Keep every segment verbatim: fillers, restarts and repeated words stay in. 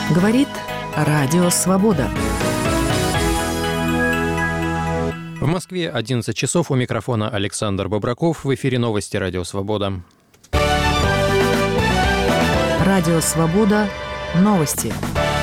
Говорит Радио Свобода. В Москве одиннадцать часов. У микрофона Александр Бобраков. В эфире новости Радио Свобода. Радио Свобода. Новости.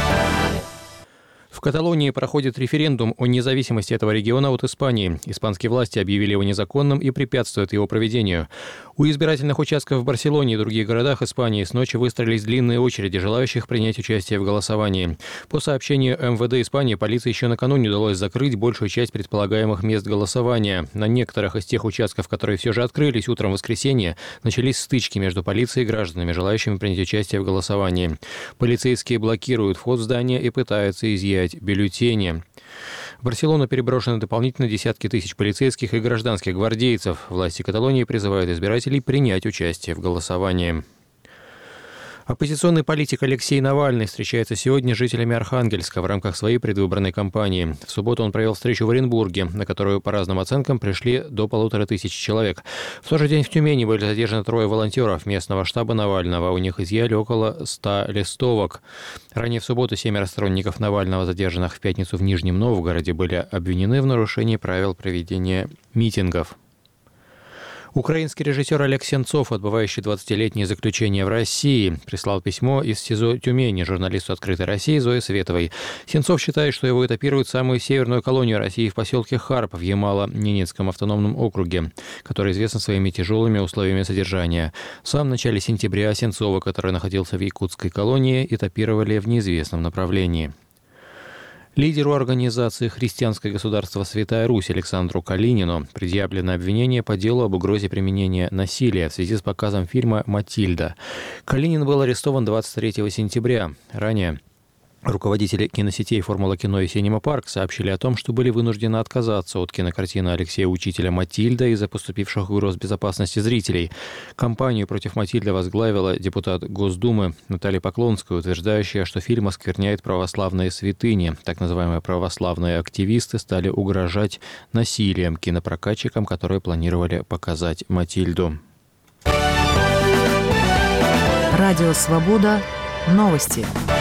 В Каталонии проходит референдум о независимости этого региона от Испании. Испанские власти объявили его незаконным и препятствуют его проведению. У избирательных участков в Барселоне и других городах Испании с ночи выстроились длинные очереди желающих принять участие в голосовании. По сообщению эм вэ дэ Испании, полиции еще накануне удалось закрыть большую часть предполагаемых мест голосования. На некоторых из тех участков, которые все же открылись утром в воскресенье, начались стычки между полицией и гражданами, желающими принять участие в голосовании. Полицейские блокируют вход в здание и пытаются изъять бюллетени. В Барселону переброшены дополнительно десятки тысяч полицейских и гражданских гвардейцев. Власти Каталонии призывают избирателей принять участие в голосовании. Оппозиционный политик Алексей Навальный встречается сегодня с жителями Архангельска в рамках своей предвыборной кампании. В субботу он провел встречу в Оренбурге, на которую, по разным оценкам, пришли до полутора тысяч человек. В тот же день в Тюмени были задержаны трое волонтеров местного штаба Навального. У них изъяли около ста листовок. Ранее в субботу семеро сторонников Навального, задержанных в пятницу в Нижнем Новгороде, были обвинены в нарушении правил проведения митингов. Украинский режиссер Олег Сенцов, отбывающий двадцатилетнее заключение в России, прислал письмо из СИЗО Тюмени журналисту «Открытой России» Зое Световой. Сенцов считает, что его этапируют в самую северную колонию России в поселке Харп в Ямало-Ненецком автономном округе, который известен своими тяжелыми условиями содержания. В самом начале сентября Сенцова, который находился в якутской колонии, этапировали в неизвестном направлении. Лидеру организации «Христианское государство Святая Русь» Александру Калинину предъявлено обвинение по делу об угрозе применения насилия в связи с показом фильма «Матильда». Калинин был арестован двадцать третьего сентября. Ранее руководители киносетей «Формула кино» и «Синема Парк» сообщили о том, что были вынуждены отказаться от кинокартины Алексея Учителя «Матильда» из-за поступивших угроз безопасности зрителей. Кампанию против «Матильды» возглавила депутат Госдумы Наталья Поклонская, утверждающая, что фильм оскверняет православные святыни. Так называемые православные активисты стали угрожать насилием кинопрокатчикам, которые планировали показать «Матильду». Радио Свобода. Новости.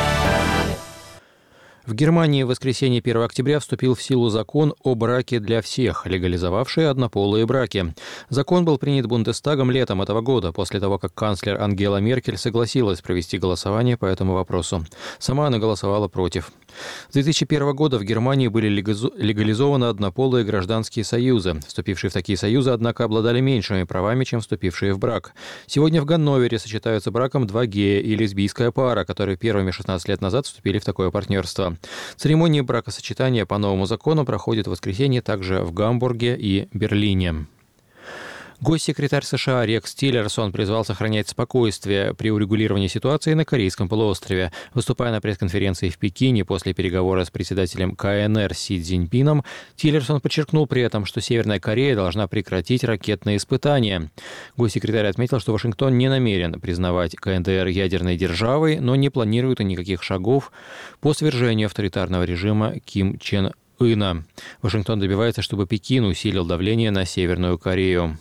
В Германии в воскресенье первого октября вступил в силу закон о браке для всех, легализовавший однополые браки. Закон был принят Бундестагом летом этого года, после того, как канцлер Ангела Меркель согласилась провести голосование по этому вопросу. Сама она голосовала против. С две тысячи первого года в Германии были легализованы однополые гражданские союзы. Вступившие в такие союзы, однако, обладали меньшими правами, чем вступившие в брак. Сегодня в Ганновере сочетаются браком два гея и лесбийская пара, которые первыми шестнадцать лет назад вступили в такое партнерство. Церемонии бракосочетания по новому закону проходят в воскресенье также в Гамбурге и Берлине. Госсекретарь США Рекс Тиллерсон призвал сохранять спокойствие при урегулировании ситуации на Корейском полуострове. Выступая на пресс-конференции в Пекине после переговора с председателем ка эн эр Си Цзиньпином, Тиллерсон подчеркнул при этом, что Северная Корея должна прекратить ракетные испытания. Госсекретарь отметил, что Вашингтон не намерен признавать ка эн дэ эр ядерной державой, но не планирует и никаких шагов по свержению авторитарного режима Ким Чен Ына. Вашингтон добивается, чтобы Пекин усилил давление на Северную Корею.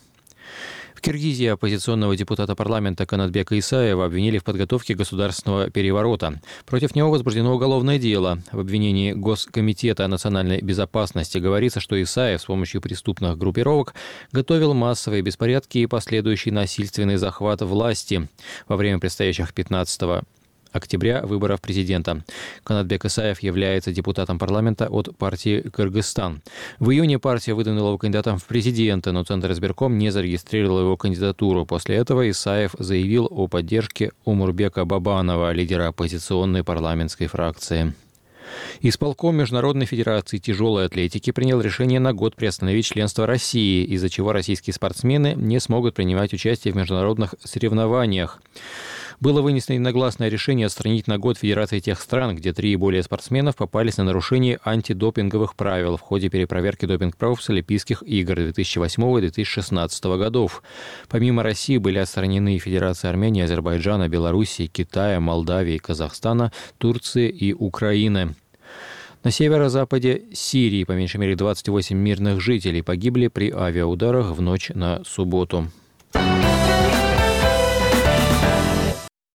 В Киргизии оппозиционного депутата парламента Канатбека Исаева обвинили в подготовке государственного переворота. Против него возбуждено уголовное дело. В обвинении Госкомитета национальной безопасности говорится, что Исаев с помощью преступных группировок готовил массовые беспорядки и последующий насильственный захват власти во время предстоящих пятнадцатого октября выборов президента. Канатбек Исаев является депутатом парламента от партии «Кыргызстан». В июне партия выдвинула его кандидатом в президенты, но Центр избирком не зарегистрировал его кандидатуру. После этого Исаев заявил о поддержке Умурбека Бабанова, лидера оппозиционной парламентской фракции. Исполком Международной федерации тяжелой атлетики принял решение на год приостановить членство России, из-за чего российские спортсмены не смогут принимать участие в международных соревнованиях. Было вынесено единогласное решение отстранить на год федерации тех стран, где три и более спортсменов попались на нарушение антидопинговых правил в ходе перепроверки допинг-проб с Олимпийских игр две тысячи восьмого и две тысячи шестнадцатого годов. Помимо России были отстранены Федерации Армении, Азербайджана, Белоруссии, Китая, Молдавии, Казахстана, Турции и Украины. На северо-западе Сирии по меньшей мере двадцать восемь мирных жителей погибли при авиаударах в ночь на субботу.